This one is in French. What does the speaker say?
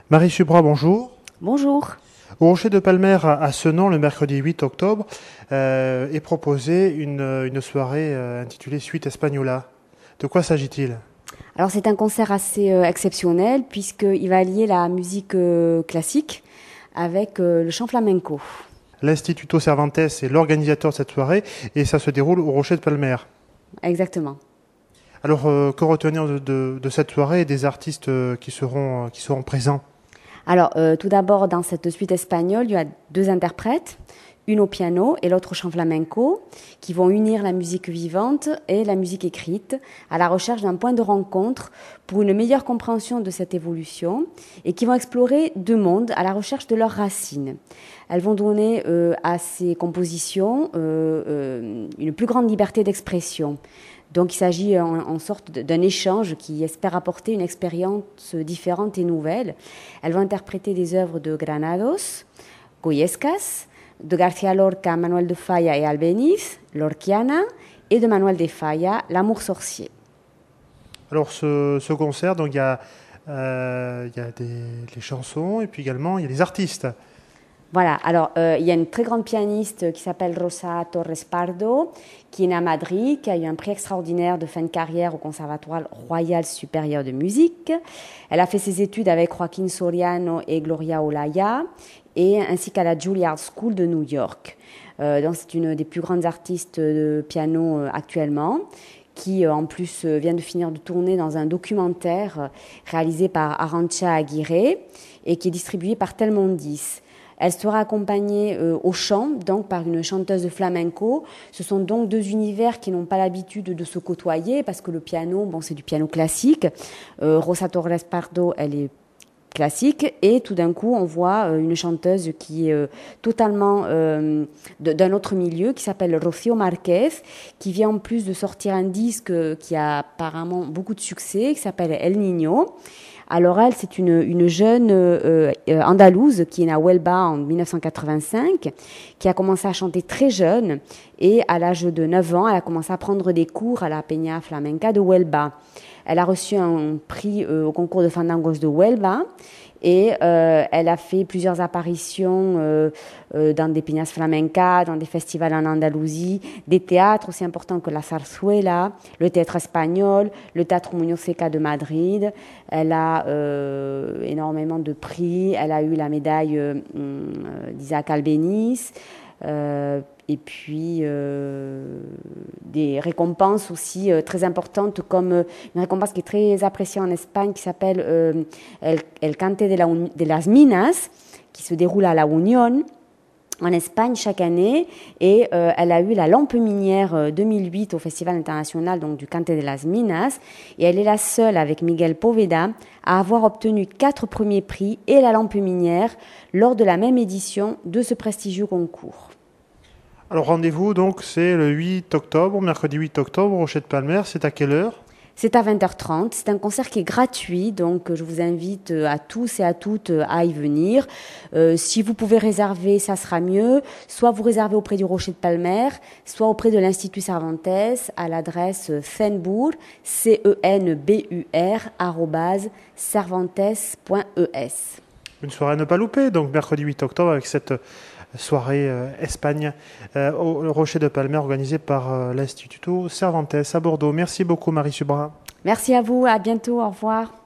Marie Subra, bonjour. Bonjour. Au Rocher de Palmer à Senan, le mercredi 8 octobre, est proposée une soirée intitulée Suite Espagnola. De quoi s'agit-il? Alors c'est un concert assez exceptionnel puisqu'il va lier la musique classique avec le chant flamenco. L'Instituto Cervantes est l'organisateur de cette soirée et ça se déroule au Rocher de Palmer. Exactement. Alors, que retenir de cette soirée et des artistes qui seront présents? Alors tout d'abord dans cette suite espagnole, il y a deux interprètes, une au piano et l'autre au chant flamenco, qui vont unir la musique vivante et la musique écrite à la recherche d'un point de rencontre pour une meilleure compréhension de cette évolution et qui vont explorer deux mondes à la recherche de leurs racines. Elles vont donner à ces compositions une plus grande liberté d'expression. Donc il s'agit en sorte d'un échange qui espère apporter une expérience différente et nouvelle. Elles vont interpréter des œuvres de Granados, Goyescas, de García Lorca, Manuel de Falla et Albéniz, Lorquiana, et de Manuel de Falla, L'amour sorcier. Alors, ce concert, donc il y a les chansons et puis également il y a les artistes. Voilà, alors il y a une très grande pianiste qui s'appelle Rosa Torres Pardo, qui est née à Madrid, qui a eu un prix extraordinaire de fin de carrière au Conservatoire Royal Supérieur de Musique. Elle a fait ses études avec Joaquín Soriano et Gloria Olaya, et ainsi qu'à la Juilliard School de New York. Donc c'est une des plus grandes artistes de piano actuellement, qui en plus vient de finir de tourner dans un documentaire réalisé par Arantxa Aguirre et qui est distribué par Telmondis. Elle sera accompagnée au chant, donc par une chanteuse de flamenco. Ce sont donc deux univers qui n'ont pas l'habitude de se côtoyer, parce que le piano, bon, c'est du piano classique. Rosa Torres Pardo, elle est classique, et tout d'un coup, on voit une chanteuse qui est totalement d'un autre milieu, qui s'appelle Rocío Márquez, qui vient en plus de sortir un disque qui a apparemment beaucoup de succès, qui s'appelle El Niño. Alors elle, c'est une jeune andalouse qui est née à Huelva en 1985, qui a commencé à chanter très jeune, et à l'âge de 9 ans, elle a commencé à prendre des cours à la Peña Flamenca de Huelva. Elle a reçu un prix au concours de fandangos de Huelva, et elle a fait plusieurs apparitions dans des peñas flamencas, dans des festivals en Andalousie, des théâtres aussi importants que la Zarzuela, le théâtre espagnol, le Teatro Muñoz Seca de Madrid. Elle a énormément de prix. Elle a eu la médaille d'Isaac Albéniz. Et puis des récompenses aussi très importantes, comme une récompense qui est très appréciée en Espagne, qui s'appelle El Cante de las Minas, qui se déroule à La Unión, en Espagne chaque année, et elle a eu la Lampe Minière 2008 au Festival international donc, du Cante de las Minas, et elle est la seule, avec Miguel Poveda, à avoir obtenu 4 premiers prix et la Lampe Minière lors de la même édition de ce prestigieux concours. Alors, rendez-vous, donc, c'est le 8 octobre, mercredi 8 octobre, au Rocher de Palmer. C'est à quelle heure? C'est à 20h30. C'est un concert qui est gratuit, donc je vous invite à tous et à toutes à y venir. Si vous pouvez réserver, ça sera mieux. Soit vous réservez auprès du Rocher de Palmer, soit auprès de l'Institut Cervantes à l'adresse cenbur, cenbur, @cervantes.es. Une soirée à ne pas louper, donc mercredi 8 octobre, avec cette soirée Espagne au Rocher de Palmer organisée par l'Instituto Cervantes à Bordeaux. Merci beaucoup Marie Subra. Merci à vous, à bientôt, au revoir.